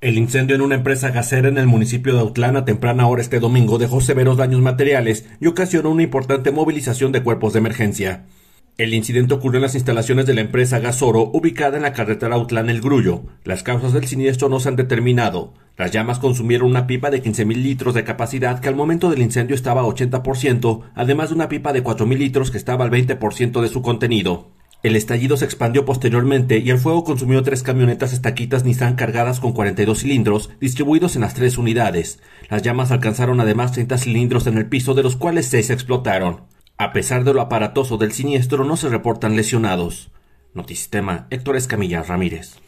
El incendio en una empresa gasera en el municipio de Autlán a temprana hora este domingo dejó severos daños materiales y ocasionó una importante movilización de cuerpos de emergencia. El incidente ocurrió en las instalaciones de la empresa Gasoro, ubicada en la carretera Autlán-El Grullo. Las causas del siniestro no se han determinado. Las llamas consumieron una pipa de 15.000 litros de capacidad que al momento del incendio estaba a 80%, además de una pipa de 4.000 litros que estaba al 20% de su contenido. El estallido se expandió posteriormente y el fuego consumió 3 camionetas estaquitas Nissan cargadas con 42 cilindros, distribuidos en las 3 unidades. Las llamas alcanzaron además 30 cilindros en el piso, de los cuales 6 explotaron. A pesar de lo aparatoso del siniestro, no se reportan lesionados. Notisistema, Héctor Escamilla Ramírez.